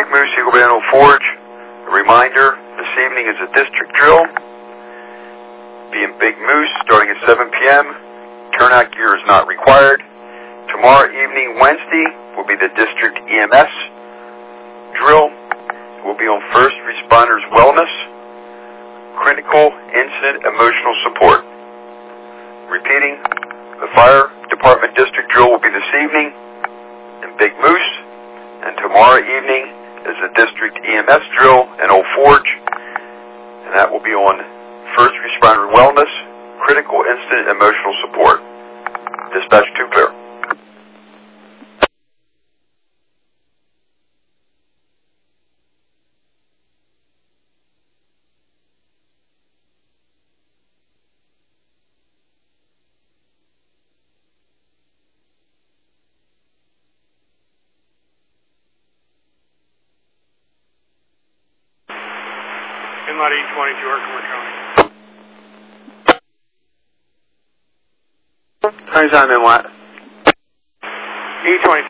Big Moose, Eagle Band Old Forge. A reminder, this evening is a district drill. Be in Big Moose starting at 7 p.m. Turnout gear is not required. Tomorrow evening, Wednesday, will be the district EMS drill. We'll be on first responders wellness, critical incident emotional support. Repeating, the fire department district drill will be this evening in Big Moose, and tomorrow evening is the district EMS drill in Old Forge, and that will be on first responder wellness, critical incident emotional support. Dispatch 2 clear. Inlet E22, Herkimer County. Time's on inlet. E22.